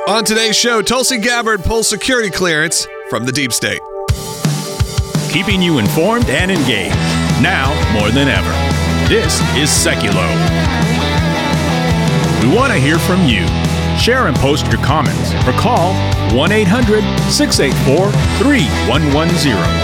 On today's show, Tulsi Gabbard pulls security clearance from the deep state. Keeping you informed and engaged, now more than ever. This is Seculo. We want to hear from you. Share and post your comments or call 1-800-684-3110.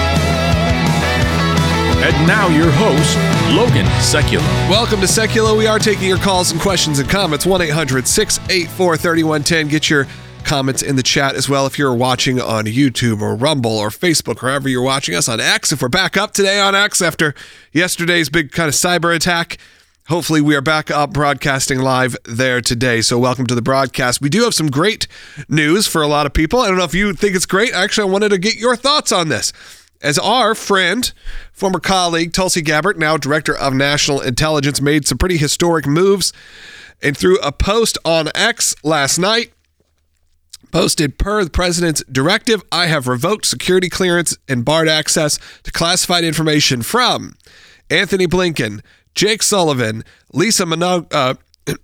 And now your host, Logan Seculo. Welcome to Seculo. We are taking your calls and questions and comments. 1-800-684-3110. Get your comments in the chat as well if you're watching on YouTube or Rumble or Facebook, or wherever you're watching us on X. If we're back up today on X after yesterday's big kind of cyber attack, hopefully we are back up broadcasting live there today. So welcome to the broadcast. We do have some great news for a lot of people. I don't know if you think it's great. Actually, I wanted to get your thoughts on this. As our friend, former colleague, Tulsi Gabbard, now Director of National Intelligence, made some pretty historic moves, and through a post on X last night, posted, per the president's directive, I have revoked security clearance and barred access to classified information from Anthony Blinken, Jake Sullivan, Lisa Monaco,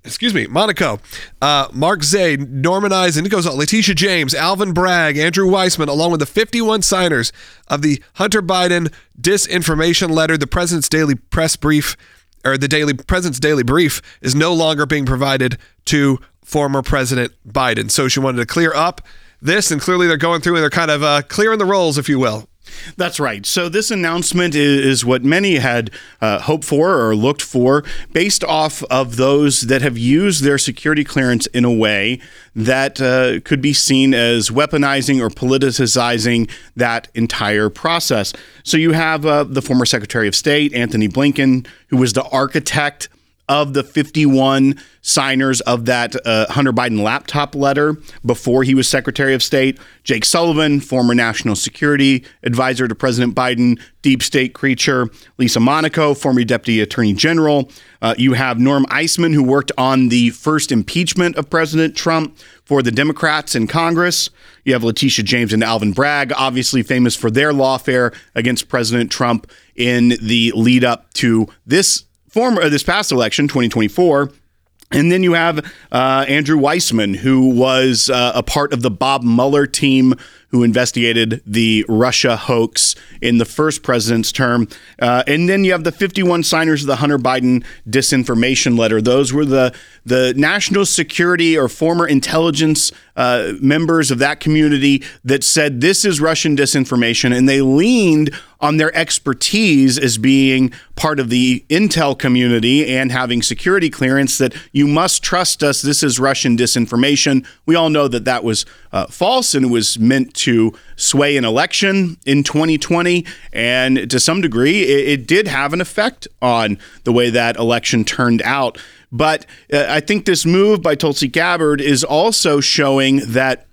Mark Zaid, Norman Eisen, it goes on, Letitia James, Alvin Bragg, Andrew Weissman, along with the 51 signers of the Hunter Biden disinformation letter. The president's daily press brief, or the president's daily brief, is no longer being provided to former President Biden. So she wanted to clear up this, and clearly they're going through and they're kind of clearing the roles, if you will. That's right. So this announcement is what many had hoped for or looked for, based off of those that have used their security clearance in a way that could be seen as weaponizing or politicizing that entire process. So you have the former Secretary of State, Anthony Blinken, who was the architect of the 51 signers of that Hunter Biden laptop letter before he was Secretary of State. Jake Sullivan, former national security advisor to President Biden, deep state creature. Lisa Monaco, former deputy attorney general. You have Norm Eisman, who worked on the first impeachment of President Trump for the Democrats in Congress. You have Letitia James and Alvin Bragg, obviously famous for their lawfare against President Trump in the lead up to this past election, 2024. And then you have Andrew Weissman, who was a part of the Bob Mueller team who investigated the Russia hoax in the first president's term. And then you have the 51 signers of the Hunter Biden disinformation letter. Those were the national security or former intelligence members of that community that said this is Russian disinformation, and they leaned on their expertise as being part of the intel community and having security clearance, that you must trust us, this is Russian disinformation. We all know that that was false, and it was meant to sway an election in 2020, and to some degree it did have an effect on the way that election turned out. But I think this move by Tulsi Gabbard is also showing that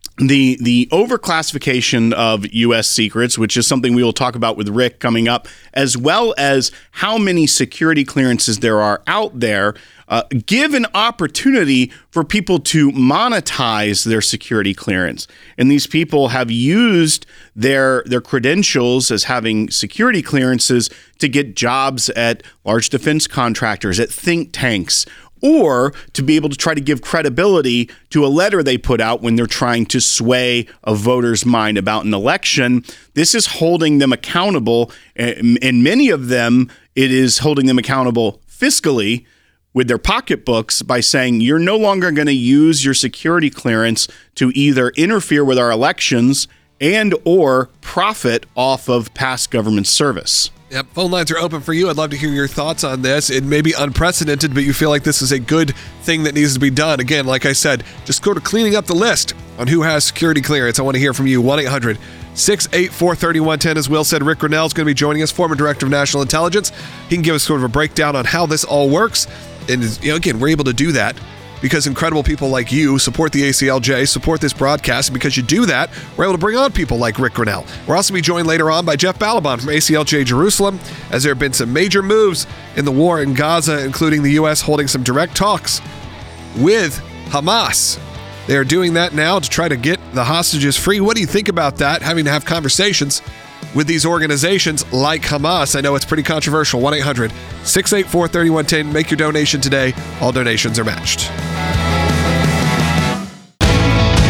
the overclassification of U.S. secrets, which is something we will talk about with Rick coming up, as well as how many security clearances there are out there, give an opportunity for people to monetize their security clearance. And these people have used their credentials as having security clearances to get jobs at large defense contractors, at think tanks, or to be able to try to give credibility to a letter they put out when they're trying to sway a voter's mind about an election. This is holding them accountable, and many of them, it is holding them accountable fiscally with their pocketbooks by saying you're no longer going to use your security clearance to either interfere with our elections and or profit off of past government service. Yep, phone lines are open for you. I'd love to hear your thoughts on this. It may be unprecedented, but you feel like this is a good thing that needs to be done. Again, like I said, just go to cleaning up the list on who has security clearance. I want to hear from you. 1-800-684-3110. As Will said, Rick Grinnell is going to be joining us, former Director of National Intelligence. He can give us sort of a breakdown on how this all works. And again, we're able to do that because incredible people like you support the ACLJ, support this broadcast, and because you do that, we're able to bring on people like Rick Grinnell. We're also going to be joined later on by Jeff Balaban from ACLJ Jerusalem, as there have been some major moves in the war in Gaza, including the U.S. holding some direct talks with Hamas. They are doing that now to try to get the hostages free. What do you think about that, having to have conversations with these organizations like Hamas? I know it's pretty controversial. 1-800-684-3110. Make your donation today. All donations are matched.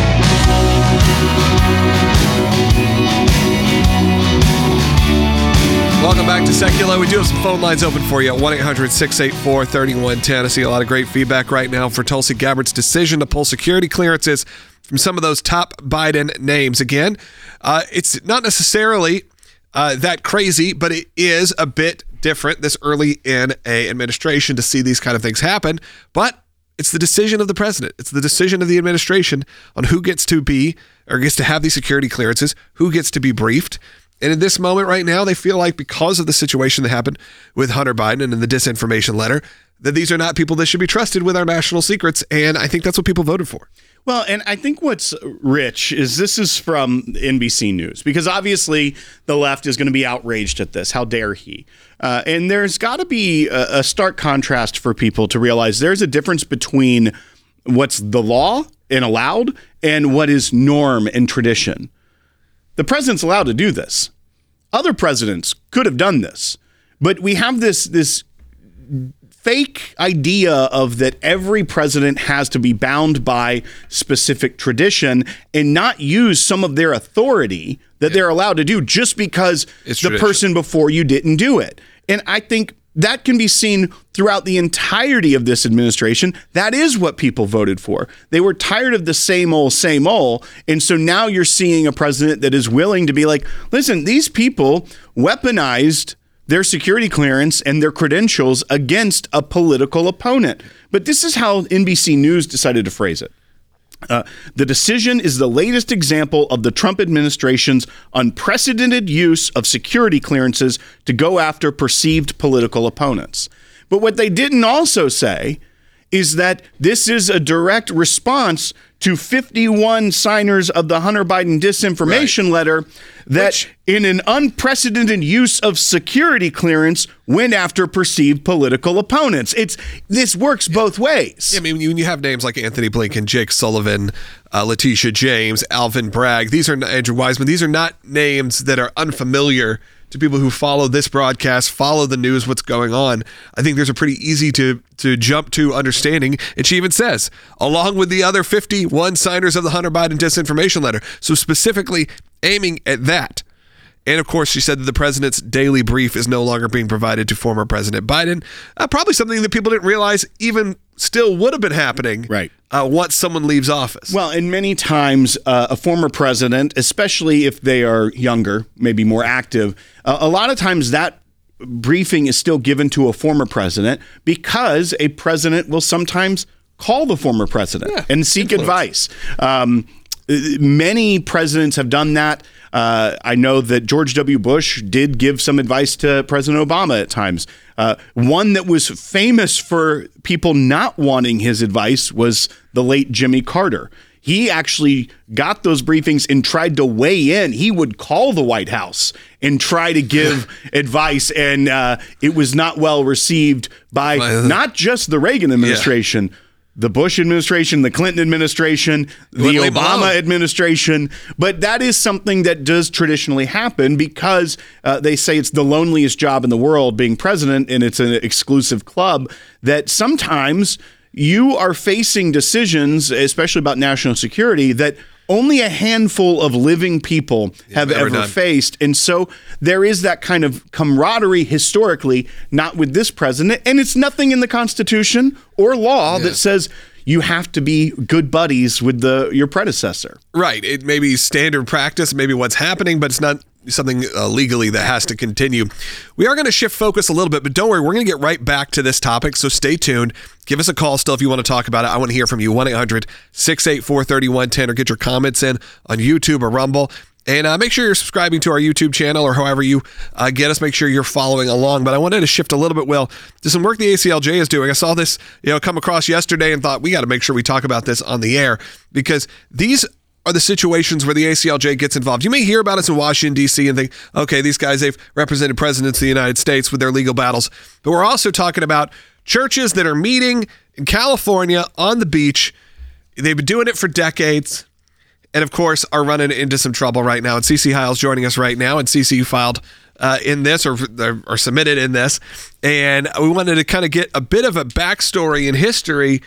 Secular, we do have some phone lines open for you at 1-800-684-3110. I see a lot of great feedback right now for Tulsi Gabbard's decision to pull security clearances from some of those top Biden names. Again, it's not necessarily that crazy, but it is a bit different this early in a administration to see these kind of things happen. But it's the decision of the president. It's the decision of the administration on who gets to be or gets to have these security clearances, who gets to be briefed. And in this moment right now, they feel like because of the situation that happened with Hunter Biden and in the disinformation letter, that these are not people that should be trusted with our national secrets. And I think that's what people voted for. Well, and I think what's rich is this is from NBC News, because obviously the left is going to be outraged at this. How dare he? And there's got to be a stark contrast for people to realize there's a difference between what's the law and allowed and what is norm and tradition. The president's allowed to do this. Other presidents could have done this, but we have this fake idea of that every president has to be bound by specific tradition and not use some of their authority that they're allowed to do just because the person before you didn't do it. And I think that can be seen throughout the entirety of this administration. That is what people voted for. They were tired of the same old, same old. And so now you're seeing a president that is willing to be like, listen, these people weaponized their security clearance and their credentials against a political opponent. But this is how NBC News decided to phrase it. The decision is the latest example of the Trump administration's unprecedented use of security clearances to go after perceived political opponents. But what they didn't also say is that this is a direct response to 51 signers of the Hunter Biden disinformation letter that in an unprecedented use of security clearance went after perceived political opponents. This works both ways. Yeah, I mean, when you have names like Anthony Blinken, Jake Sullivan, Letitia James, Alvin Bragg, Andrew Weissman, these are not names that are unfamiliar to people who follow this broadcast, follow the news, what's going on. I think there's a pretty easy to jump to understanding. And she even says, along with the other 51 signers of the Hunter Biden disinformation letter. So specifically aiming at that. And of course, she said that the president's daily brief is no longer being provided to former President Biden. Probably something that people didn't realize even still would have been happening once someone leaves office. Well, and many times a former president, especially if they are younger, maybe more active, a lot of times that briefing is still given to a former president because a president will sometimes call the former president and seek advice. Many presidents have done that. I know that George W. Bush did give some advice to President Obama at times. One that was famous for people not wanting his advice was the late Jimmy Carter. He actually got those briefings and tried to weigh in. He would call the White House and try to give advice, and it was not well received by not just the Reagan administration, the Bush administration, the Clinton administration, the Obama administration. But that is something that does traditionally happen because they say it's the loneliest job in the world being president, and it's an exclusive club, that sometimes you are facing decisions, especially about national security, that only a handful of living people have ever faced. And so there is that kind of camaraderie historically, not with this president. And it's nothing in the Constitution or law that says you have to be good buddies with your predecessor. Right. It may be standard practice, maybe what's happening, but it's not something legally that has to continue. We are going to shift focus a little bit, but don't worry, we're going to get right back to this topic, so stay tuned. Give us a call still if you want to talk about it. I want to hear from you, 1-800-684-3110, or get your comments in on YouTube or Rumble. And make sure you're subscribing to our YouTube channel or however you get us. Make sure you're following along. But I wanted to shift a little bit, Will, to some work the ACLJ is doing. I saw this come across yesterday and thought we got to make sure we talk about this on the air, because these are the situations where the ACLJ gets involved. You may hear about us in Washington, D.C. and think, okay, these guys, they've represented presidents of the United States with their legal battles. But we're also talking about churches that are meeting in California on the beach. They've been doing it for decades and, of course, are running into some trouble right now. And CeCe Hiles joining us right now. And CeCe, you filed in this or submitted in this. And we wanted to kind of get a bit of a backstory and history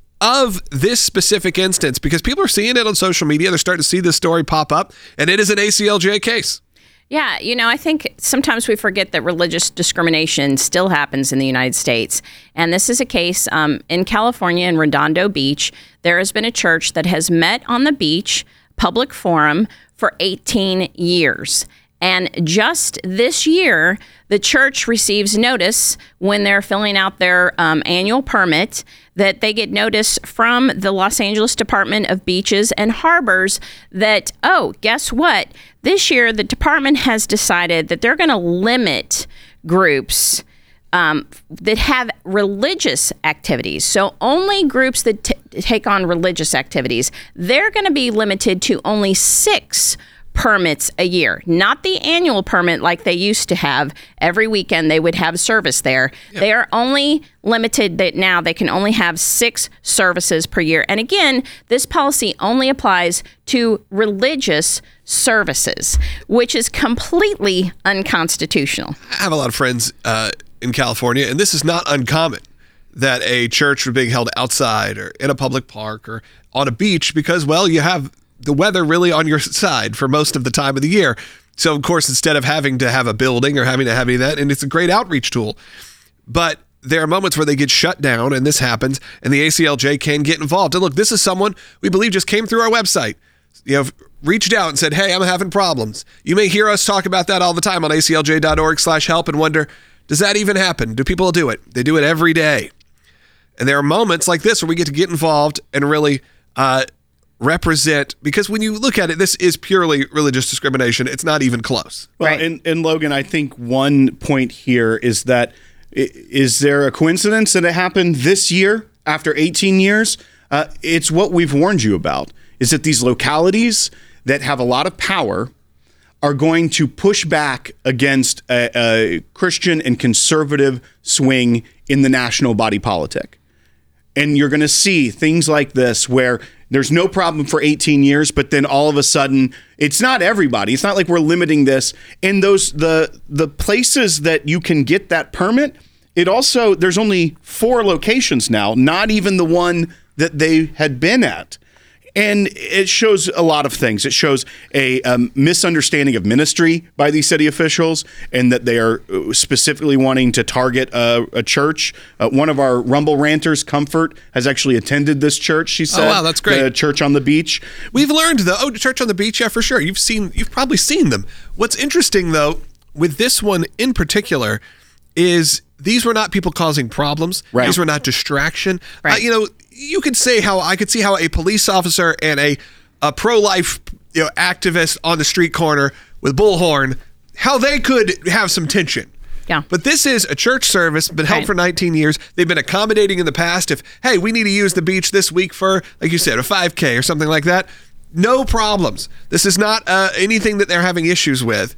of this specific instance, because people are seeing it on social media. They're starting to see this story pop up, and it is an ACLJ case. Yeah, I think sometimes we forget that religious discrimination still happens in the United States. And this is a case in California, in Redondo Beach. There has been a church that has met on the beach, public forum, for 18 years. And just this year, the church receives notice when they're filling out their annual permit that they get notice from the Los Angeles Department of Beaches and Harbors that, oh, guess what? This year, the department has decided that they're going to limit groups that have religious activities. So only groups that take on religious activities, they're going to be limited to only 6 permits a year, not the annual permit like they used to have. Every weekend they would have service there. Yep. They are only limited that now they can only have 6 services per year. And again, this policy only applies to religious services, which is completely unconstitutional. I have a lot of friends in California, and this is not uncommon, that a church was being held outside or in a public park or on a beach because, well, you have the weather really on your side for most of the time of the year. So, of course, instead of having to have a building or having to have any of that, and it's a great outreach tool. But there are moments where they get shut down, and this happens, and the ACLJ can get involved. And look, this is someone we believe just came through our website, reached out and said, hey, I'm having problems. You may hear us talk about that all the time on aclj.org/help and wonder, does that even happen? Do people do it? They do it every day. And there are moments like this where we get to get involved and really represent, because when you look at it, this is purely religious discrimination. It's not even close. Well, right. And Logan, I think one point here is that, is there a coincidence that it happened this year after 18 years? It's what we've warned you about, is that these localities that have a lot of power are going to push back against a Christian and conservative swing in the national body politic. And you're going to see things like this where there's no problem for 18 years, but then all of a sudden, it's not everybody. It's not like we're limiting this. And the places that you can get that permit, there's only 4 locations now, not even the one that they had been at. And it shows a lot of things. It shows a misunderstanding of ministry by these city officials, and that they are specifically wanting to target a church. One of our Rumble ranters, Comfort, has actually attended this church, she said. Oh, wow, that's great. The church on the beach. We've learned, though, church on the beach, yeah, for sure. You've probably seen them. What's interesting, though, with this one in particular, is these were not people causing problems. Right. These were not distraction. Right. You could say I could see how a police officer and a pro-life activist on the street corner with bullhorn, how they could have some tension. Yeah. But this is a church service, been held for 19 years. They've been accommodating in the past. If, hey, we need to use the beach this week for, like you said, a 5K or something like that, no problems. This is not anything that they're having issues with.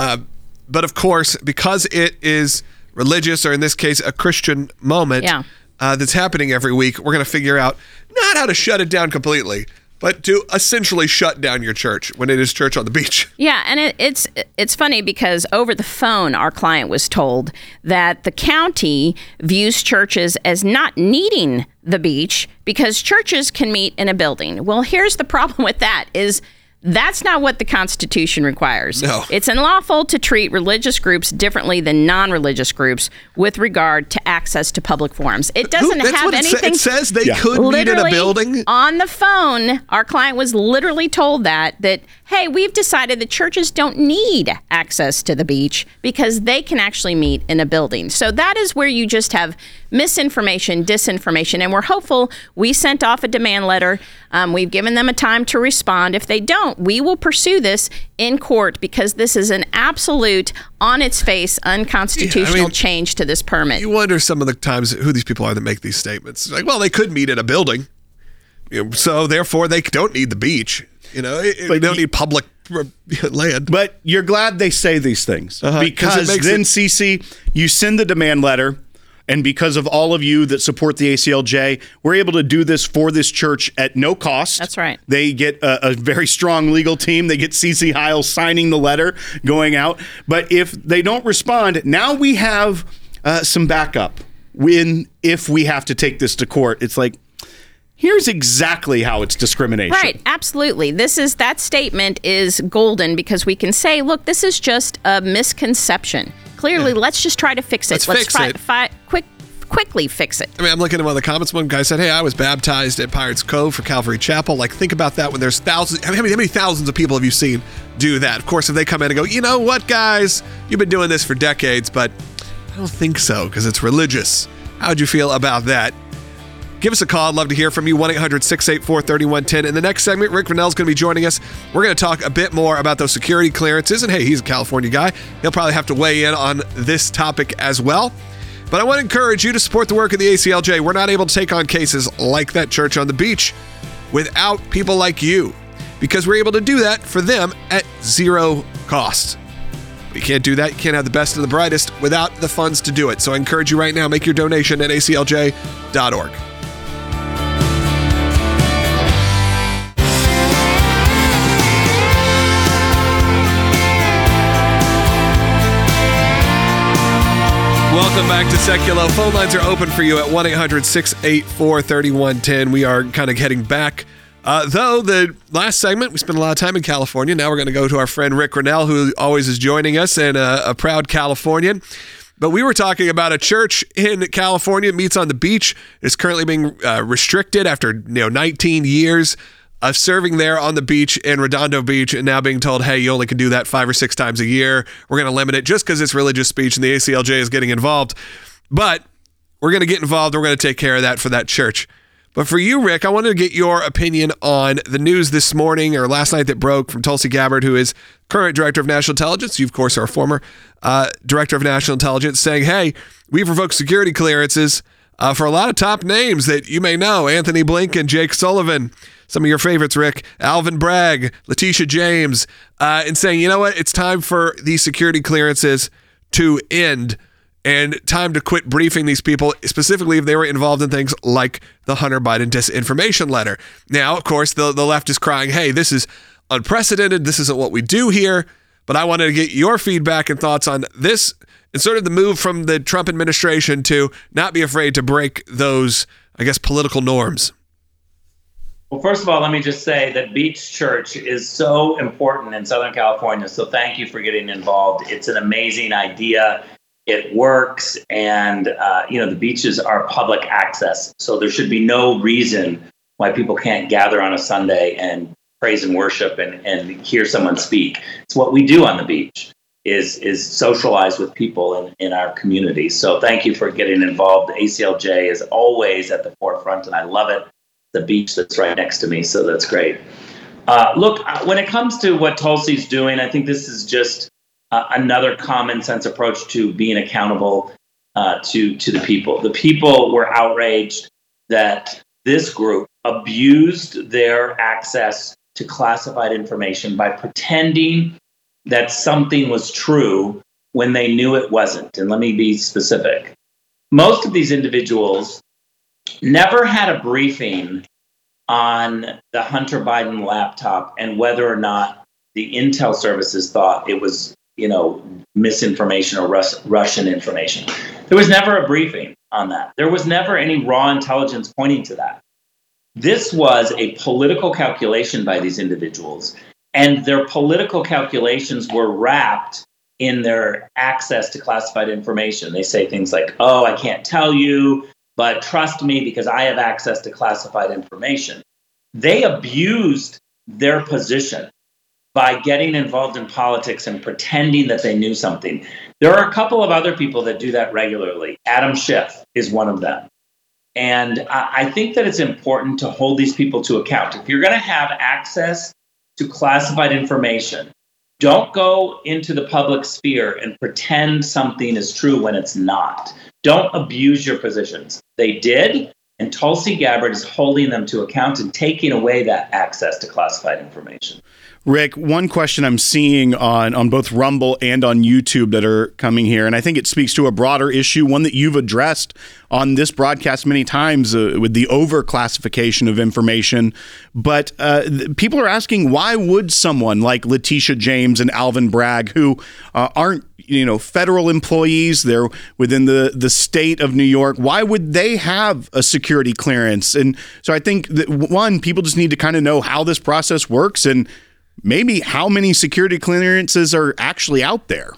But of course, because it is religious, or in this case, a Christian moment, that's happening every week, we're going to figure out not how to shut it down completely, but to essentially shut down your church when it is church on the beach. Yeah, and it's funny because over the phone, our client was told that the county views churches as not needing the beach because churches can meet in a building. Well, here's the problem with that is that's not what the Constitution requires. No. It's unlawful to treat religious groups differently than non-religious groups with regard to access to public forums. It doesn't have anything. It says they could meet in a building. On the phone, our client was literally told that, hey, we've decided that churches don't need access to the beach because they can actually meet in a building. So that is where you just have misinformation, disinformation, and we're hopeful. We sent off a demand letter. We've given them a time to respond. If they don't, we will pursue this in court because this is an absolute, on its face, unconstitutional change to this permit. You wonder some of the times who these people are that make these statements. Like, well, they could meet in a building, so therefore they don't need the beach. They don't need public land. But you're glad they say these things because then, Cece, you send the demand letter. And because of all of you that support the ACLJ, we're able to do this for this church at no cost. That's right. They get a very strong legal team. They get Cece Heil signing the letter going out. But if they don't respond, now we have some backup if we have to take this to court. It's like, here's exactly how it's discrimination. Right, absolutely. That statement is golden because we can say, look, this is just a misconception. Clearly, let's just try to fix it. Let's fix it. Quickly fix it. I mean, I'm looking at one of the comments. One guy said, hey, I was baptized at Pirates Cove for Calvary Chapel. Like, think about that when there's thousands. How many thousands of people have you seen do that? Of course, if they come in and go, you know what, guys, you've been doing this for decades, but I don't think so because it's religious. How'd you feel about that? Give us a call. I'd love to hear from you. 1-800-684-3110. In the next segment, Rick Vernell's going to be joining us. We're going to talk a bit more about those security clearances. And hey, he's a California guy. He'll probably have to weigh in on this topic as well. But I want to encourage you to support the work of the ACLJ. We're not able to take on cases like that church on the beach without people like you, because we're able to do that for them at zero cost. But you can't do that. You can't have the best and the brightest without the funds to do it. So I encourage you right now, make your donation at aclj.org. Welcome back to Seculo. Phone lines are open for you at 1-800-684-3110. We are kind of heading back. Though the last segment, we spent a lot of time in California. Now we're going to go to our friend Rick Vernell, who always is joining us and a proud Californian. But we were talking about a church in California, meets on the beach. It's currently being restricted after 19 years of serving there on the beach in Redondo Beach, and now being told, hey, you only can do that 5 or 6 times a year. We're going to limit it just because it's religious speech and the ACLJ is getting involved. But we're going to get involved. We're going to take care of that for that church. But for you, Rick, I wanted to get your opinion on the news this morning or last night that broke from Tulsi Gabbard, who is current Director of National Intelligence. You, of course, are a former Director of National Intelligence, saying, hey, we've revoked security clearances for a lot of top names that you may know: Anthony Blinken, Jake Sullivan, some of your favorites, Rick, Alvin Bragg, Letitia James, and saying, you know what, it's time for these security clearances to end and time to quit briefing these people, specifically if they were involved in things like the Hunter Biden disinformation letter. Now, of course, the left is crying, hey, this is unprecedented. This isn't what we do here. But I wanted to get your feedback and thoughts on this and sort of the move from the Trump administration to not be afraid to break those, I guess, political norms. Well, first of all, let me just say that Beach Church is so important in Southern California. So thank you for getting involved. It's an amazing idea. It works. And, the beaches are public access. So there should be no reason why people can't gather on a Sunday and praise and worship and hear someone speak. It's what we do on the beach is socialize with people in our community. So thank you for getting involved. The ACLJ is always at the forefront, and I love it. The beach that's right next to me, so that's great. Look, when it comes to what Tulsi's doing, I think this is just another common sense approach to being accountable to the people. The people were outraged that this group abused their access to classified information by pretending that something was true when they knew it wasn't. And let me be specific. Most of these individuals never had a briefing on the Hunter Biden laptop and whether or not the intel services thought it was, misinformation or Russian information. There was never a briefing on that. There was never any raw intelligence pointing to that. This was a political calculation by these individuals, and their political calculations were wrapped in their access to classified information. They say things like, oh, I can't tell you, but trust me because I have access to classified information. They abused their position by getting involved in politics and pretending that they knew something. There are a couple of other people that do that regularly. Adam Schiff is one of them. And I think that it's important to hold these people to account. If you're going to have access to classified information, don't go into the public sphere and pretend something is true when it's not. Don't abuse your positions. They did, and Tulsi Gabbard is holding them to account and taking away that access to classified information. Rick, one question I'm seeing on both Rumble and on YouTube that are coming here, and I think it speaks to a broader issue, one that you've addressed on this broadcast many times with the overclassification of information. But people are asking, why would someone like Letitia James and Alvin Bragg, who aren't federal employees, they're within the state of New York, why would they have a security clearance? And so I think that, one, people just need to kind of know how this process works and maybe how many security clearances are actually out there.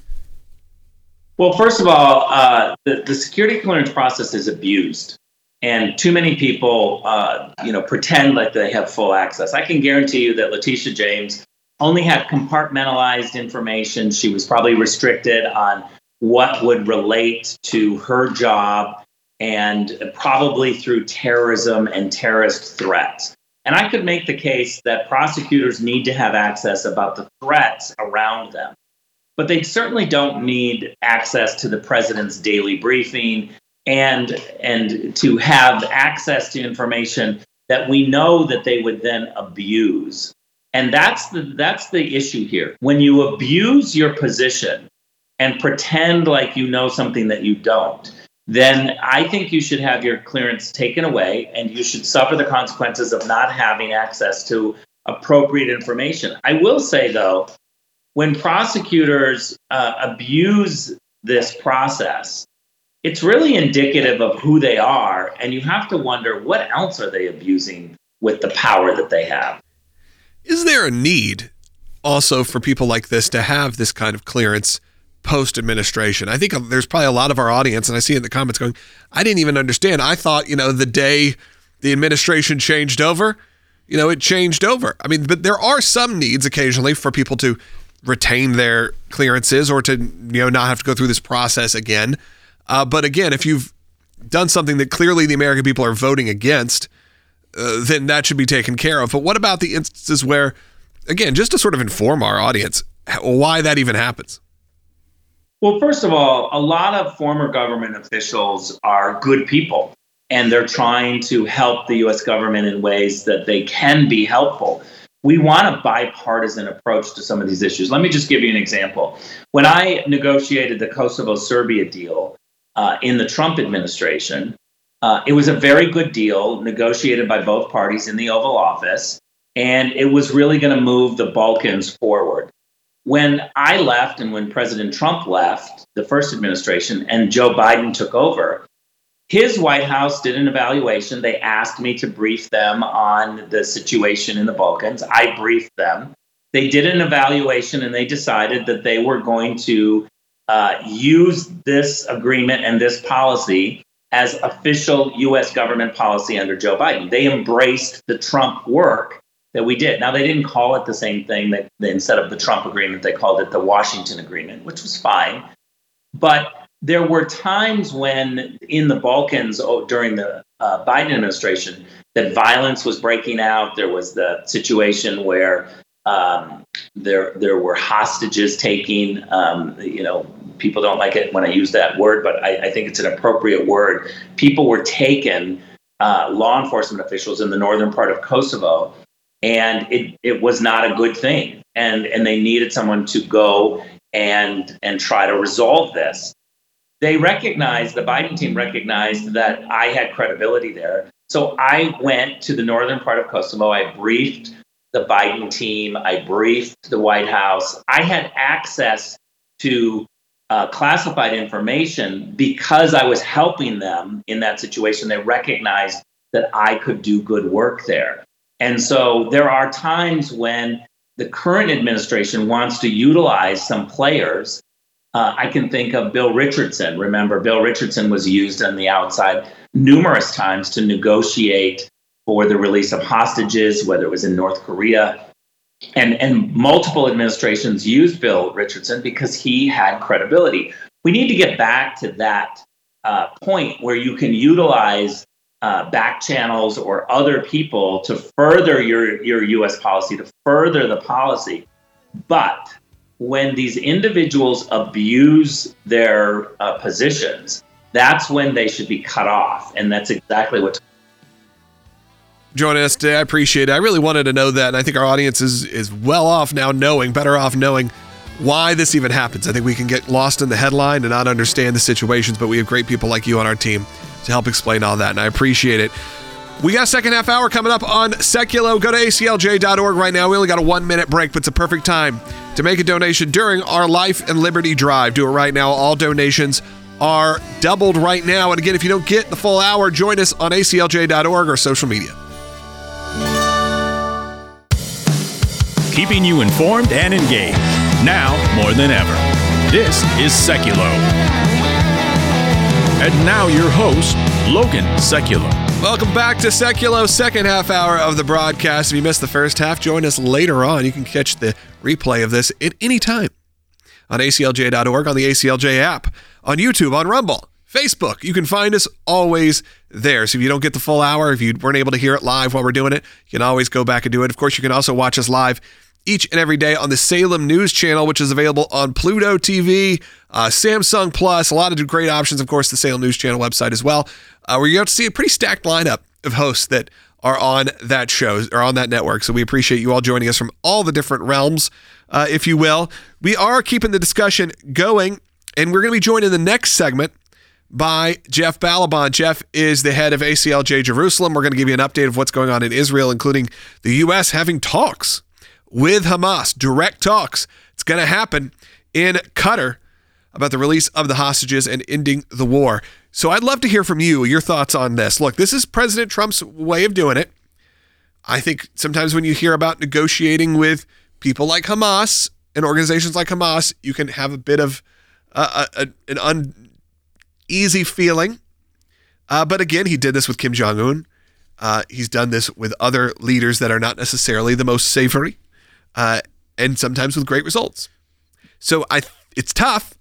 Well, first of all, the security clearance process is abused, and too many people, pretend like they have full access. I can guarantee you that Letitia James only had compartmentalized information. She was probably restricted on what would relate to her job, and probably through terrorism and terrorist threats. And I could make the case that prosecutors need to have access about the threats around them. But they certainly don't need access to the president's daily briefing and to have access to information that we know that they would then abuse. And that's the issue here. When you abuse your position and pretend like you know something that you don't, then I think you should have your clearance taken away, and you should suffer the consequences of not having access to appropriate information. I will say, though, when prosecutors abuse this process, it's really indicative of who they are, and you have to wonder, what else are they abusing with the power that they have? Is there a need also for people like this to have this kind of clearance post-administration? I think there's probably a lot of our audience, and I see in the comments going, I didn't even understand. I thought, the day the administration changed over, it changed over. I mean, but there are some needs occasionally for people to retain their clearances or to, not have to go through this process again. But again, if you've done something that clearly the American people are voting against, then that should be taken care of. But what about the instances where, again, just to sort of inform our audience why that even happens? Well, first of all, a lot of former government officials are good people, and they're trying to help the U.S. government in ways that they can be helpful. We want a bipartisan approach to some of these issues. Let me just give you an example. When I negotiated the Kosovo-Serbia deal in the Trump administration, it was a very good deal negotiated by both parties in the Oval Office, and it was really going to move the Balkans forward. When I left and when President Trump left the first administration and Joe Biden took over, his White House did an evaluation. They asked me to brief them on the situation in the Balkans. I briefed them. They did an evaluation, and they decided that they were going to use this agreement and this policy as official U.S. government policy under Joe Biden. They embraced the Trump work that we did. Now, they didn't call it the same thing. That instead of the Trump agreement, they called it the Washington agreement, which was fine. But there were times when in the Balkans during the Biden administration that violence was breaking out. There was the situation where there were hostages taking. People don't like it when I use that word, but I think it's an appropriate word. People were taken, law enforcement officials in the northern part of Kosovo, and it was not a good thing. And they needed someone to go and try to resolve this. The Biden team recognized that I had credibility there. So I went to the northern part of Kosovo. I briefed the Biden team. I briefed the White House. I had access to classified information because I was helping them in that situation. They recognized that I could do good work there. And so there are times when the current administration wants to utilize some players. I can think of Bill Richardson. Remember, Bill Richardson was used on the outside numerous times to negotiate for the release of hostages, whether it was in North Korea. And multiple administrations used Bill Richardson because he had credibility. We need to get back to that point where you can utilize back channels or other people to further your U.S. policy, to further the policy. But when these individuals abuse their positions, that's when they should be cut off. And that's exactly what. Joining us today, I appreciate it. I really wanted to know that, and I think our audience is better off knowing why this even happens. I think we can get lost in the headline and not understand the situations, but we have great people like you on our team. to help explain all that, and I appreciate it. We got a second half hour coming up on Seculo. Go to aclj.org right now. We only got a 1-minute break, but it's a perfect time to make a donation during our Life and Liberty Drive. Do it right now. All donations are doubled right now. And again, if you don't get the full hour, join us on aclj.org or social media. Keeping you informed and engaged. Now more than ever. This is Seculo. And now your host, Logan Seculo. Welcome back to Seculo, second half hour of the broadcast. If you missed the first half, join us later on. You can catch the replay of this at any time on aclj.org, on the ACLJ app, on YouTube, on Rumble, Facebook. You can find us always there. So if you don't get the full hour, if you weren't able to hear it live while we're doing it, you can always go back and do it. Of course, you can also watch us live each and every day on the Salem News Channel, which is available on Pluto TV, Samsung Plus, a lot of great options. Of course, the Salem News Channel website as well, where you have to see a pretty stacked lineup of hosts that are on that show or on that network. So we appreciate you all joining us from all the different realms, if you will. We are keeping the discussion going, and we're going to be joined in the next segment by Jeff Balaban. Jeff is the head of ACLJ Jerusalem. We're going to give you an update of what's going on in Israel, including the U.S. having talks with Hamas, direct talks. It's going to happen in Qatar about the release of the hostages and ending the war. So I'd love to hear from you, your thoughts on this. Look, this is President Trump's way of doing it. I think sometimes when you hear about negotiating with people like Hamas and organizations like Hamas, you can have a bit of an uneasy feeling. But again, he did this with Kim Jong-un. He's done this with other leaders that are not necessarily the most savory. And sometimes with great results. So it's tough.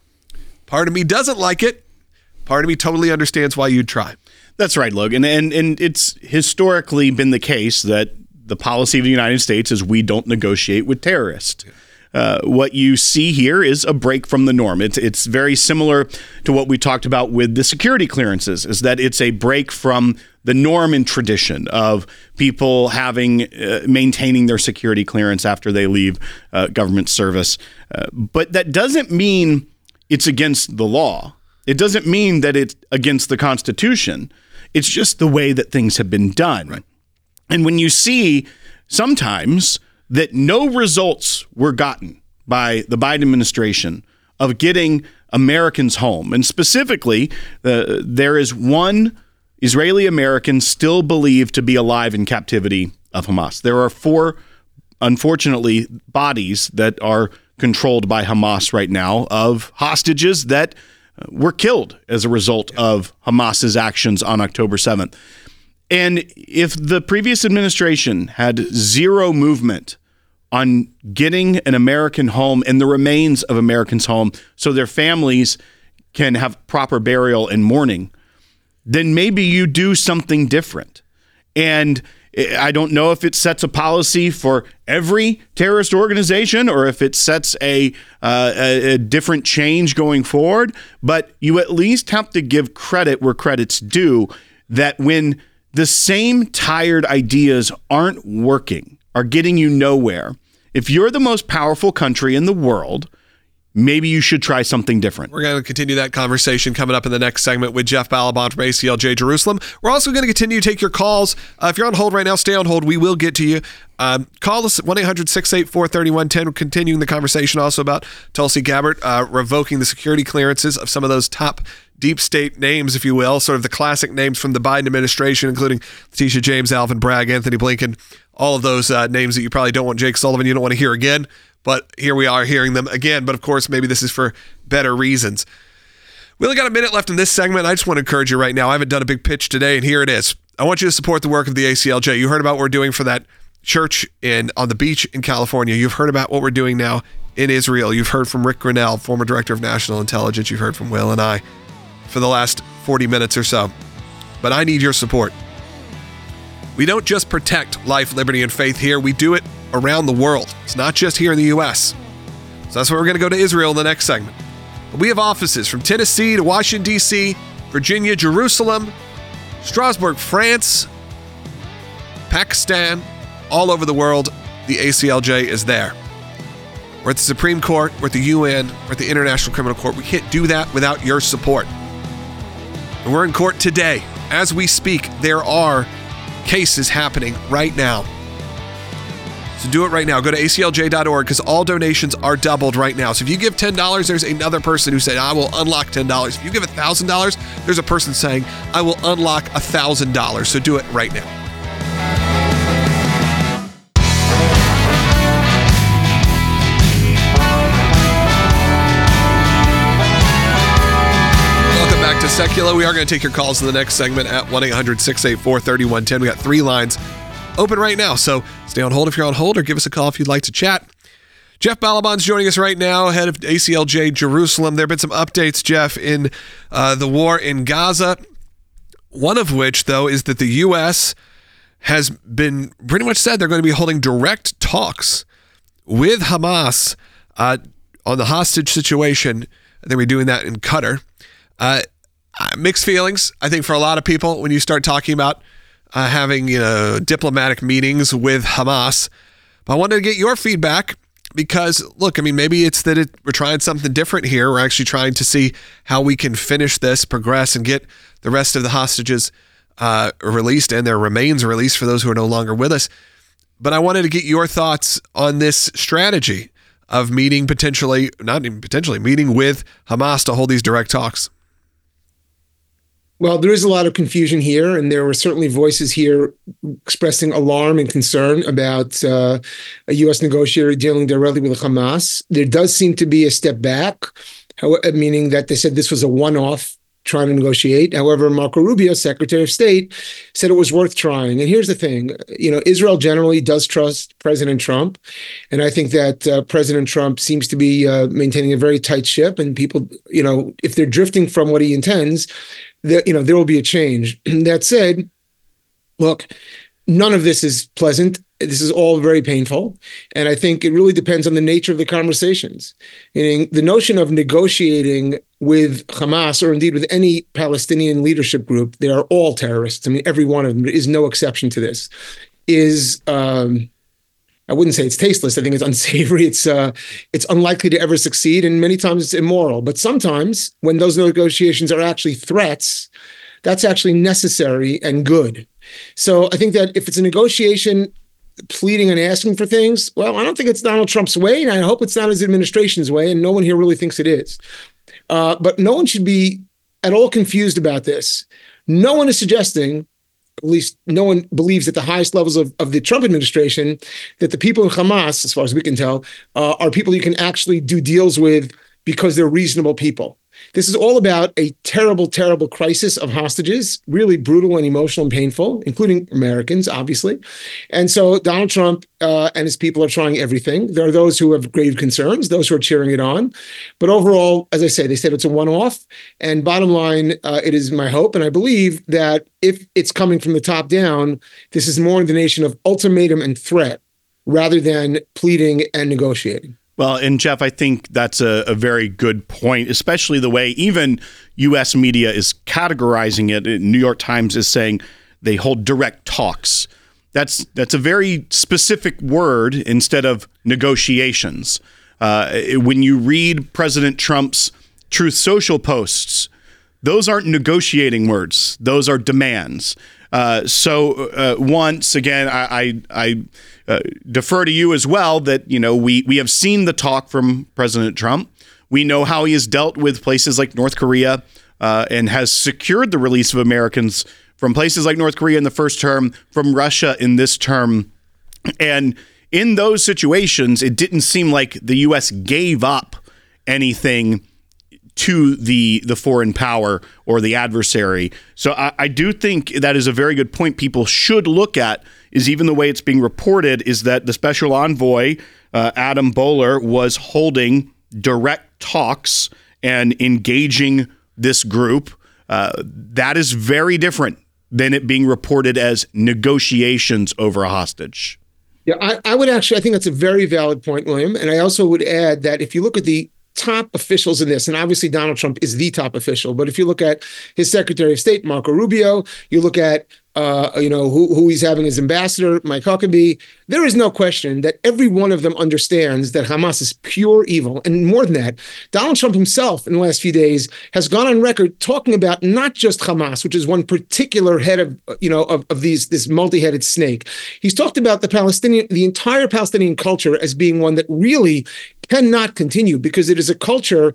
Part of me doesn't like it. Part of me totally understands why you'd try. That's right, Logan. And it's historically been the case that the policy of the United States is we don't negotiate with terrorists. What you see here is a break from the norm. It's very similar to what we talked about with the security clearances, is that it's a break from the norm and tradition of people maintaining their security clearance after they leave government service. But that doesn't mean it's against the law. It doesn't mean that it's against the Constitution. It's just the way that things have been done. Right. And when you see sometimes that no results were gotten by the Biden administration of getting Americans home, and specifically, there is one Israeli American still believed to be alive in captivity of Hamas. There are 4, unfortunately, bodies that are controlled by Hamas right now of hostages that were killed as a result of Hamas's actions on October 7th. And if the previous administration had zero movement on getting an American home and the remains of Americans home so their families can have proper burial and mourning, then maybe you do something different. And I don't know if it sets a policy for every terrorist organization or if it sets a different change going forward, but you at least have to give credit where credit's due, that when the same tired ideas aren't working, are getting you nowhere, if you're the most powerful country in the world, maybe you should try something different. We're going to continue that conversation coming up in the next segment with Jeff Balaban from ACLJ Jerusalem. We're also going to continue to take your calls. If you're on hold right now, stay on hold. We will get to you. Call us at 1-800-684-3110. We're continuing the conversation also about Tulsi Gabbard revoking the security clearances of some of those top deep state names, if you will, sort of the classic names from the Biden administration, including Letitia James, Alvin Bragg, Anthony Blinken, all of those names that you probably don't want Jake Sullivan, you don't want to hear again. But here we are hearing them again. But of course, maybe this is for better reasons. We only got a minute left in this segment. I just want to encourage you right now. I haven't done a big pitch today, and here it is. I want you to support the work of the ACLJ. You heard about what we're doing for that church on the beach in California. You've heard about what we're doing now in Israel. You've heard from Rick Grinnell, former director of national intelligence. You've heard from Will and I for the last 40 minutes or so. But I need your support. We don't just protect life, liberty, and faith here. We do it around the world. It's not just here in the U.S. So that's why we're going to go to Israel in the next segment. But we have offices from Tennessee to Washington, D.C., Virginia, Jerusalem, Strasbourg, France, Pakistan, all over the world. The ACLJ is there. We're at the Supreme Court, we're at the UN, we're at the International Criminal Court. We can't do that without your support. And we're in court today. As we speak, there are cases happening right now. So do it right now. Go to aclj.org because all donations are doubled right now. So if you give $10, there's another person who said, I will unlock $10. If you give $1,000, there's a person saying, I will unlock $1,000. So do it right now. Welcome back to Secular. We are going to take your calls in the next segment at 1-800-684-3110. We got 3 lines open right now, so stay on hold if you're on hold, or give us a call if you'd like to chat. Jeff Balaban's joining us right now, head of ACLJ Jerusalem. There have been some updates, Jeff, in the war in Gaza. One of which, though, is that the U.S. has been pretty much said they're going to be holding direct talks with Hamas on the hostage situation. They're going to be doing that in Qatar. Mixed feelings, I think, for a lot of people when you start talking about having diplomatic meetings with Hamas. But I wanted to get your feedback because, look, I mean, maybe it's that we're trying something different here. We're actually trying to see how we can finish this, progress, and get the rest of the hostages released and their remains released for those who are no longer with us. But I wanted to get your thoughts on this strategy of meeting meeting with Hamas to hold these direct talks. Well, there is a lot of confusion here, and there were certainly voices here expressing alarm and concern about a U.S. negotiator dealing directly with Hamas. There does seem to be a step back, meaning that they said this was a one-off trying to negotiate. However, Marco Rubio, Secretary of State, said it was worth trying. And here's the thing, Israel generally does trust President Trump. And I think that President Trump seems to be maintaining a very tight ship, and people, if they're drifting from what he intends, there will be a change. That said, look, none of this is pleasant. This is all very painful. And I think it really depends on the nature of the conversations. Meaning the notion of negotiating with Hamas, or indeed with any Palestinian leadership group, they are all terrorists. I mean, every one of them, there is no exception to this, is, I wouldn't say it's tasteless. I think it's unsavory. It's unlikely to ever succeed. And many times it's immoral. But sometimes when those negotiations are actually threats, that's actually necessary and good. So I think that if it's a negotiation pleading and asking for things, well, I don't think it's Donald Trump's way, and I hope it's not his administration's way, and no one here really thinks it is. But no one should be at all confused about this. No one is suggesting, at least no one believes at the highest levels of the Trump administration, that the people in Hamas, as far as we can tell, are people you can actually do deals with because they're reasonable people. This is all about a terrible, terrible crisis of hostages, really brutal and emotional and painful, including Americans, obviously. And so Donald Trump and his people are trying everything. There are those who have grave concerns, those who are cheering it on. But overall, as I say, they said it's a one-off. And bottom line, it is my hope, and I believe that if it's coming from the top down, this is more in the nation of ultimatum and threat rather than pleading and negotiating. Well, and Jeff, I think that's a very good point, especially the way even U.S. media is categorizing it. New York Times is saying they hold direct talks. That's a very specific word instead of negotiations. When you read President Trump's Truth Social posts, those aren't negotiating words. Those are demands. So once again, I defer to you as well that, we have seen the talk from President Trump. We know how he has dealt with places like North Korea and has secured the release of Americans from places like North Korea in the first term, from Russia in this term. And in those situations, it didn't seem like the U.S. gave up anything to the foreign power or the adversary. So I do think that is a very good point people should look at, is even the way it's being reported is that the special envoy, Adam Boehler, was holding direct talks and engaging this group. That is very different than it being reported as negotiations over a hostage. Yeah, I think that's a very valid point, William. And I also would add that if you look at the top officials in this, and obviously Donald Trump is the top official, but if you look at his Secretary of State, Marco Rubio, you look at who he's having as ambassador, Mike Huckabee. There is no question that every one of them understands that Hamas is pure evil. And more than that, Donald Trump himself in the last few days has gone on record talking about not just Hamas, which is one particular head of this multi-headed snake. He's talked about the entire Palestinian culture as being one that really cannot continue because it is a culture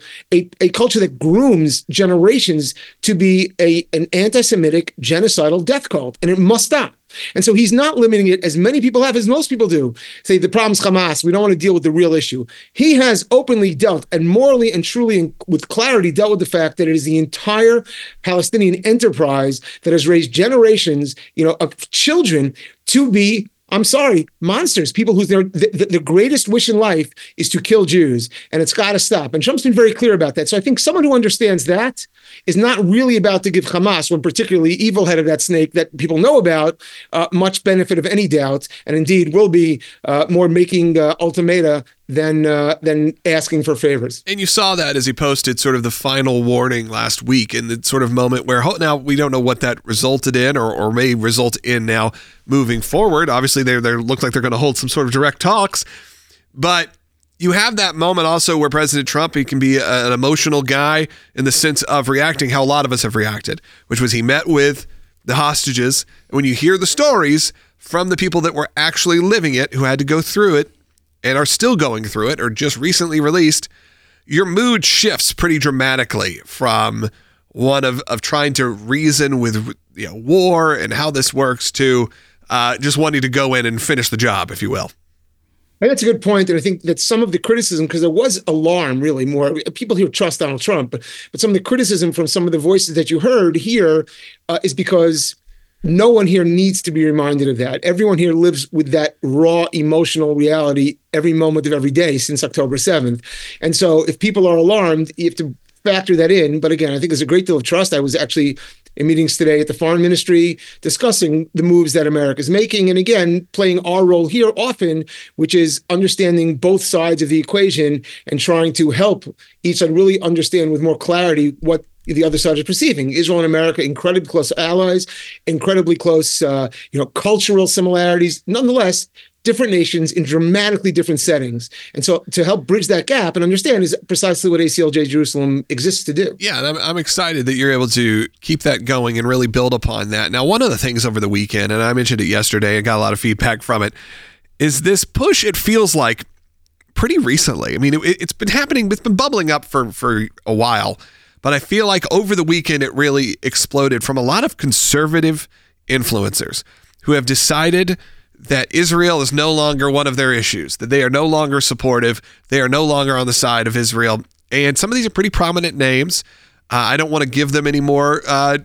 that grooms generations to be an anti-Semitic genocidal death cult, and it must stop. And so he's not limiting it, as many people have, as most people do, say the problem's Hamas, we don't want to deal with the real issue. He has openly dealt, and morally and truly and with clarity dealt with the fact that it is the entire Palestinian enterprise that has raised generations, of children to be, I'm sorry, monsters, people whose the greatest wish in life is to kill Jews, and it's got to stop. And Trump's been very clear about that. So I think someone who understands that is not really about to give Hamas, one particularly evil head of that snake that people know about, much benefit of any doubt, and indeed will be more making ultimata than asking for favors. And you saw that as he posted sort of the final warning last week in the sort of moment where now we don't know what that resulted in or may result in now moving forward. Obviously, they look like they're going to hold some sort of direct talks, but you have that moment also where President Trump, he can be an emotional guy in the sense of reacting how a lot of us have reacted, which was he met with the hostages. And when you hear the stories from the people that were actually living it, who had to go through it and are still going through it or just recently released, your mood shifts pretty dramatically from one of trying to reason with war and how this works to just wanting to go in and finish the job, if you will. I think that's a good point, and I think that some of the criticism, because there was alarm, really more people here trust Donald Trump, but some of the criticism from some of the voices that you heard here is because no one here needs to be reminded of that. Everyone here lives with that raw emotional reality every moment of every day since October 7th, and so if people are alarmed, you have to factor that in. But again, I think there's a great deal of trust. I was actually in meetings today at the Foreign Ministry discussing the moves that America is making. And again, playing our role here often, which is understanding both sides of the equation and trying to help each side really understand with more clarity what the other side is perceiving. Israel and America, incredibly close allies, incredibly close, cultural similarities. Nonetheless, different nations in dramatically different settings. And so to help bridge that gap and understand is precisely what ACLJ Jerusalem exists to do. Yeah, and I'm excited that you're able to keep that going and really build upon that. Now, one of the things over the weekend, and I mentioned it yesterday, I got a lot of feedback from it, is this push, it feels like, pretty recently. I mean, it's been happening, it's been bubbling up for a while, but I feel like over the weekend it really exploded from a lot of conservative influencers who have decided that Israel is no longer one of their issues, that they are no longer supportive, they are no longer on the side of Israel. And some of these are pretty prominent names. I don't want to give them any more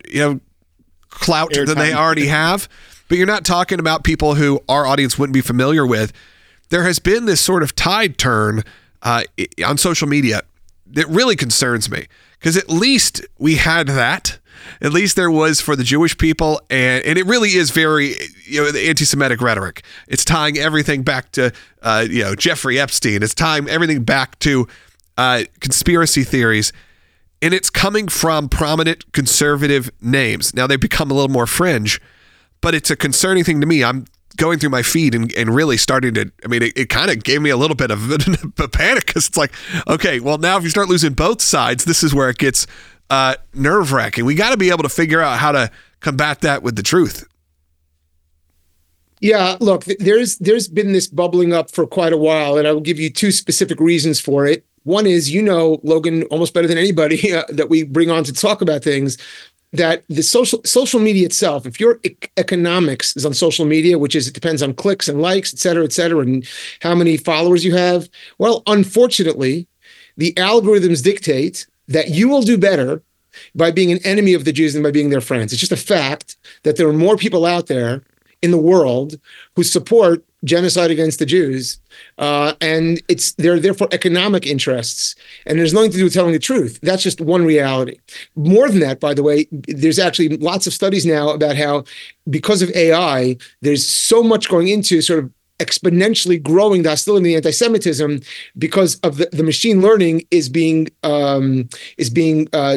clout than they already have, but you're not talking about people who our audience wouldn't be familiar with. There has been this sort of tide turn on social media that really concerns me, because at least we had that. At least there was for the Jewish people, and it really is very, the anti-Semitic rhetoric. It's tying everything back to, Jeffrey Epstein. It's tying everything back to conspiracy theories, and it's coming from prominent conservative names. Now they've become a little more fringe, but it's a concerning thing to me. I'm going through my feed and really starting to, it kind of gave me a little bit of a panic, because it's like, okay, well now if you start losing both sides, this is where it gets nerve-wracking. We got to be able to figure out how to combat that with the truth. Yeah, look, there's been this bubbling up for quite a while, and I will give you two specific reasons for it. One is, Logan, almost better than anybody that we bring on to talk about things, that the social media itself, if your economics is on social media, which is, it depends on clicks and likes, et cetera, and how many followers you have, well, unfortunately, the algorithms dictate that you will do better by being an enemy of the Jews than by being their friends. It's just a fact that there are more people out there in the world who support genocide against the Jews, and they're there for economic interests, and there's nothing to do with telling the truth. That's just one reality. More than that, by the way, there's actually lots of studies now about how, because of AI, there's so much going into sort of exponentially growing the hostility and anti-Semitism because of the machine learning is being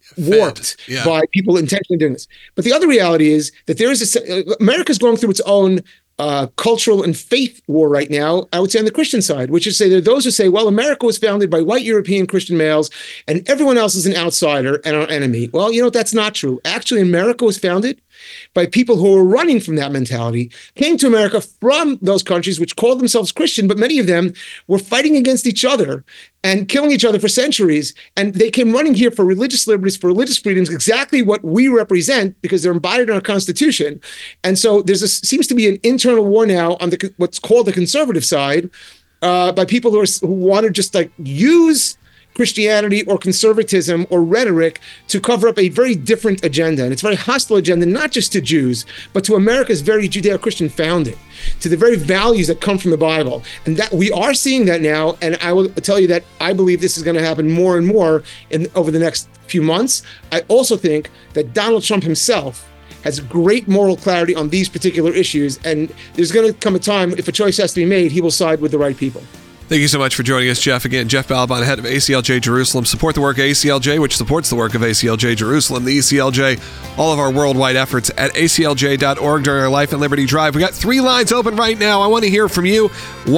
warped by people intentionally doing this. But the other reality is that America's going through its own cultural and faith war right now, I would say on the Christian side, which is say there are those who say, well, America was founded by white European Christian males and everyone else is an outsider and our enemy. Well, that's not true. Actually, America was founded by people who were running from that mentality, came to America from those countries which called themselves Christian, but many of them were fighting against each other and killing each other for centuries. And they came running here for religious liberties, for religious freedoms, exactly what we represent because they're embodied in our Constitution. And so seems to be an internal war now on what's called the conservative side by people who want to just use Christianity or conservatism or rhetoric to cover up a very different agenda. And it's a very hostile agenda, not just to Jews, but to America's very Judeo-Christian founding, to the very values that come from the Bible. And that we are seeing that now. And I will tell you that I believe this is going to happen more and more over the next few months. I also think that Donald Trump himself has great moral clarity on these particular issues. And there's going to come a time, if a choice has to be made, he will side with the right people. Thank you so much for joining us, Jeff. Again, Jeff Balaban, head of ACLJ Jerusalem. Support the work of ACLJ, which supports the work of ACLJ Jerusalem, the ECLJ, all of our worldwide efforts at aclj.org during our Life and Liberty Drive. We got 3 lines open right now. I want to hear from you.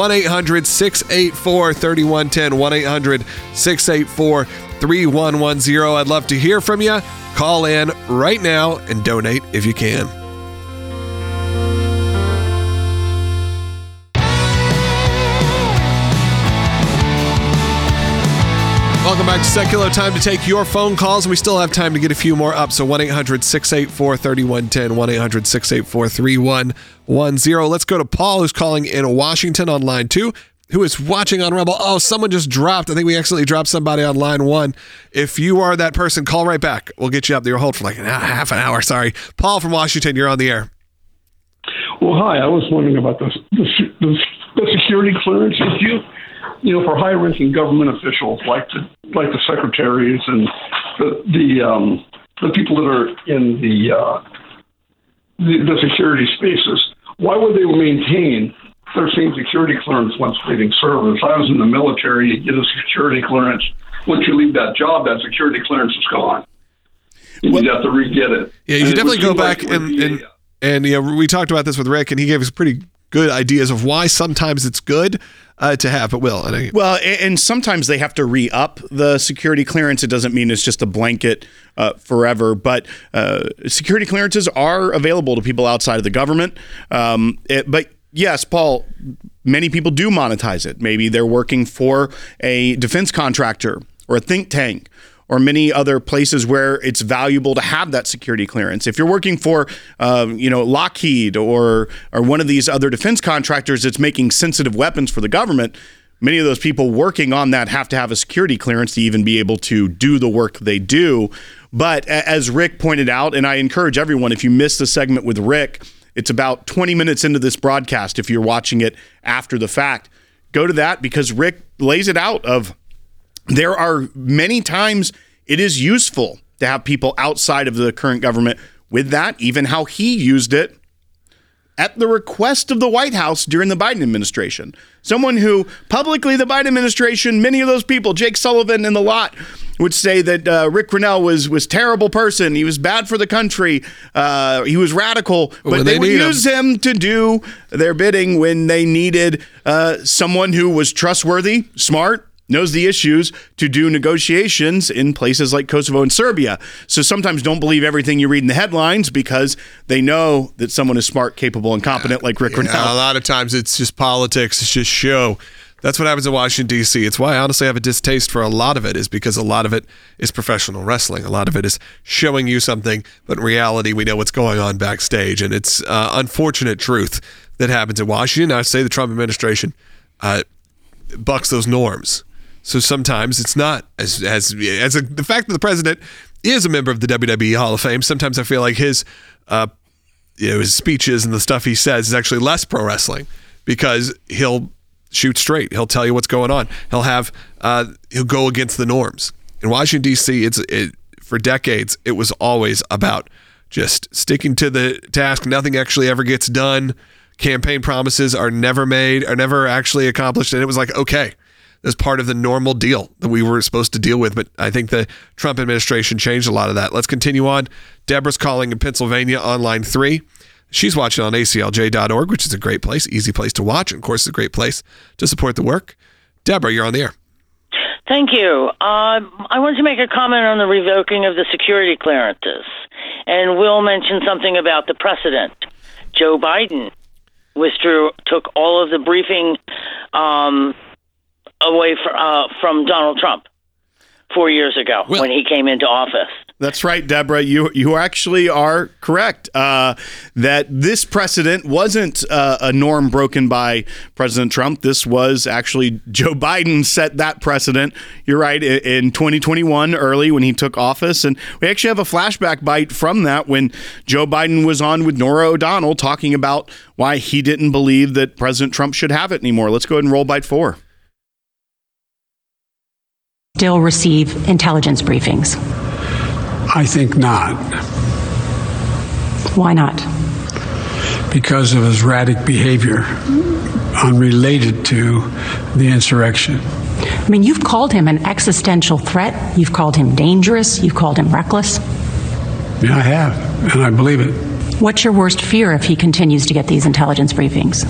1-800-684-3110, 1-800-684-3110. I'd love to hear from you. Call in right now and donate if you can. Welcome back to Secular. Time to take your phone calls. We still have time to get a few more up. So 1-800-684-3110, 1-800-684-3110. Let's go to Paul, who's calling in Washington on line 2, who is watching on Rebel. Oh, someone just dropped. I think we accidentally dropped somebody on line 1. If you are that person, call right back. We'll get you up there. Hold for half an hour. Sorry. Paul from Washington, you're on the air. Well, hi. I was wondering about the security clearance issue. For high-ranking government officials like the secretaries and the people that are in the security spaces, why would they maintain their same security clearance once leaving service? I was in the military. You get a security clearance. Once you leave that job, that security clearance is gone. You have to re-get it. Yeah, you definitely go back and we talked about this with Rick, and he gave us pretty good ideas of why sometimes it's good to have, but and sometimes they have to re-up the security clearance. It doesn't mean it's just a blanket forever, but security clearances are available to people outside of the government. But yes, Paul, many people do monetize it. Maybe they're working for a defense contractor or a think tank, or many other places where it's valuable to have that security clearance. If you're working for, Lockheed or one of these other defense contractors that's making sensitive weapons for the government, many of those people working on that have to have a security clearance to even be able to do the work they do. But as Rick pointed out, and I encourage everyone, if you missed the segment with Rick, it's about 20 minutes into this broadcast. If you're watching it after the fact, go to that because Rick lays it out of there are many times it is useful to have people outside of the current government with that, even how he used it at the request of the White House during the Biden administration. Someone who publicly the Biden administration, many of those people, Jake Sullivan and the lot, would say that Rick Grenell was terrible person. He was bad for the country. He was radical, but they would use him to do their bidding when they needed someone who was trustworthy, smart, knows the issues to do negotiations in places like Kosovo and Serbia. So sometimes don't believe everything you read in the headlines because they know that someone is smart, capable, and competent like Rick Grenell. A lot of times it's just politics. It's just show. That's what happens in Washington, D.C. It's why I honestly have a distaste for a lot of it is because a lot of it is professional wrestling. A lot of it is showing you something, but in reality, we know what's going on backstage. And it's unfortunate truth that happens in Washington. I say the Trump administration bucks those norms. So sometimes it's not as the fact that the president is a member of the WWE Hall of Fame. Sometimes I feel like his speeches and the stuff he says is actually less pro wrestling because he'll shoot straight. He'll tell you what's going on. He'll go against the norms. In Washington D.C., for decades it was always about just sticking to the task. Nothing actually ever gets done. Campaign promises are never made, are never actually accomplished, and it was like okay. as part of the normal deal that we were supposed to deal with. But I think the Trump administration changed a lot of that. Let's continue on. Deborah's calling in Pennsylvania on line 3. She's watching on aclj.org, which is a great place, easy place to watch. And of course, it's a great place to support the work. Deborah, you're on the air. Thank you. I want to make a comment on the revoking of the security clearances. And Will mentioned something about the precedent. Joe Biden took all of the briefing away from Donald Trump 4 years ago when he came into office. That's right, Deborah. You actually are correct that this precedent wasn't a norm broken by President Trump. This was actually Joe Biden set that precedent. You're right, in 2021, early when he took office. And we actually have a flashback bite from that when Joe Biden was on with Norah O'Donnell talking about why he didn't believe that President Trump should have it anymore. Let's go ahead and roll bite 4. Still receive intelligence briefings? I think not. Why not? Because of his erratic behavior unrelated to the insurrection. I mean, you've called him an existential threat. You've called him dangerous. You've called him reckless. Yeah, I have, and I believe it. What's your worst fear if he continues to get these intelligence briefings?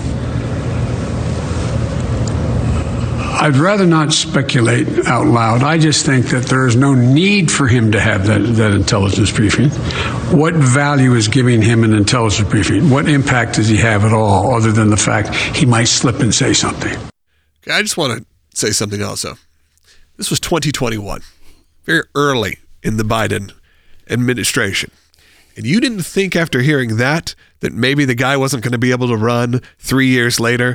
I'd rather not speculate out loud. I just think that there is no need for him to have that intelligence briefing. What value is giving him an intelligence briefing? What impact does he have at all, other than the fact he might slip and say something? Okay, I just want to say something also. This was 2021, very early in the Biden administration. And you didn't think after hearing that maybe the guy wasn't going to be able to run 3 years later.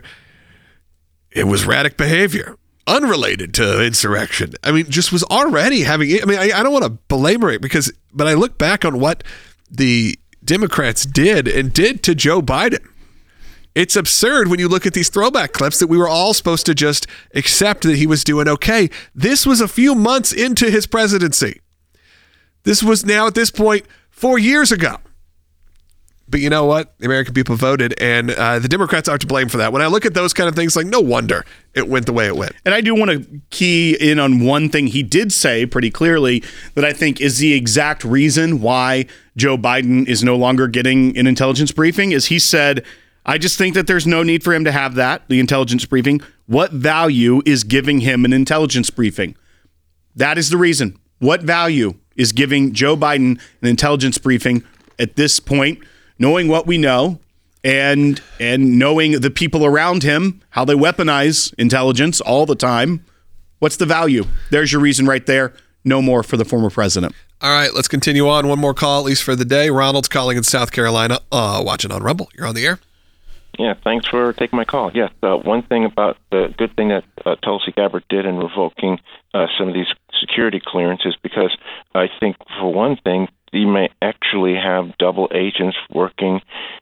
It was erratic behavior, unrelated to insurrection. I mean, just was already having, I don't want to belabor it but I look back on what the Democrats did to Joe Biden. It's absurd when you look at these throwback clips that we were all supposed to just accept that he was doing okay. This was a few months into his presidency. This was now at this point 4 years ago. But you know what? The American people voted, and the Democrats are to blame for that. When I look at those kind of things, like, no wonder it went the way it went. And I do want to key in on one thing he did say pretty clearly that I think is the exact reason why Joe Biden is no longer getting an intelligence briefing, is he said, I just think that there's no need for him to have that, the intelligence briefing. What value is giving him an intelligence briefing? That is the reason. What value is giving Joe Biden an intelligence briefing at this point? Knowing what we know and knowing the people around him, how they weaponize intelligence all the time, what's the value? There's your reason right there. No more for the former president. All right, let's continue on. One more call, at least for the day. Ronald's calling in South Carolina, watching on Rumble. You're on the air. Yeah, thanks for taking my call. Yes, one thing about the good thing that Tulsi Gabbard did in revoking some of these security clearances, because I think, for one thing, you may actually have double agents working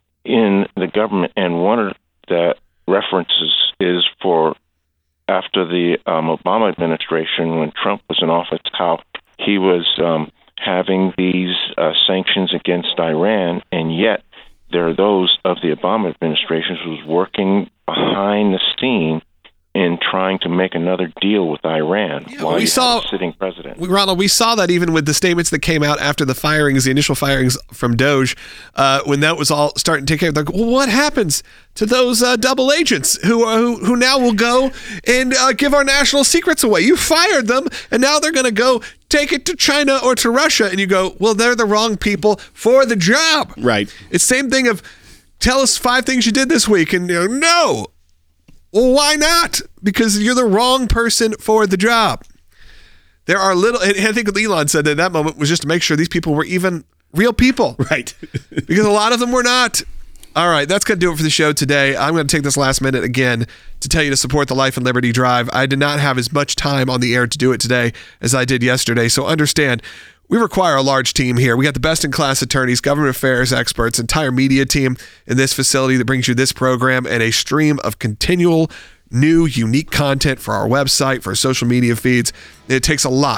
in the government. And one of the references is for after the Obama administration, when Trump was in office, how he was having these sanctions against Iran, and yet there are those of the Obama administration who was working behind the scene in trying to make another deal with Iran while you had a sitting president. Ronald, we saw that even with the statements that came out after the firings, the initial firings from Doge, when that was all starting to take care of. Like, well, what happens to those double agents who now will go and give our national secrets away? You fired them, and now they're going to go take it to China or to Russia. And you go, well, they're the wrong people for the job. Right. It's the same thing of, tell us 5 things you did this week, and you know, no. Well, why not? Because you're the wrong person for the job. There are and I think Elon said that moment was just to make sure these people were even real people. Right. Because a lot of them were not. All right, that's going to do it for the show today. I'm going to take this last minute again to tell you to support the Life and Liberty Drive. I did not have as much time on the air to do it today as I did yesterday, so understand we require a large team here. We got the best-in-class attorneys, government affairs experts, entire media team in this facility that brings you this program, and a stream of continual new, unique content for our website, for our social media feeds. It takes a lot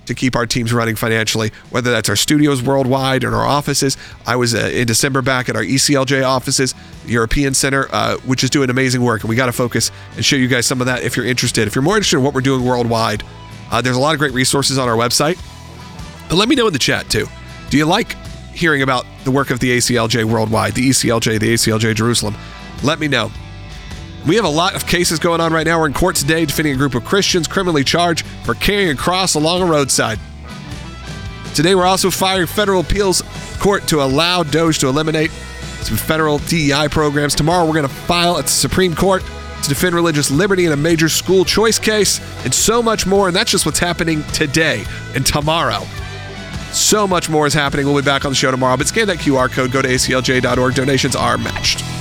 to keep our teams running financially, whether that's our studios worldwide and our offices. I was in December back at our ECLJ offices, the European Center, which is doing amazing work. And we got to focus and show you guys some of that if you're interested. If you're more interested in what we're doing worldwide, there's a lot of great resources on our website. But let me know in the chat too. Do you like hearing about the work of the ACLJ worldwide, the ACLJ Jerusalem? Let me know. We have a lot of cases going on right now. We're in court today defending a group of Christians criminally charged for carrying a cross along a roadside. Today, we're also firing federal appeals court to allow DOJ to eliminate some federal DEI programs. Tomorrow, we're going to file at the Supreme Court to defend religious liberty in a major school choice case, and so much more. And that's just what's happening today and tomorrow. So much more is happening. We'll be back on the show tomorrow. But scan that QR code. Go to aclj.org. Donations are matched.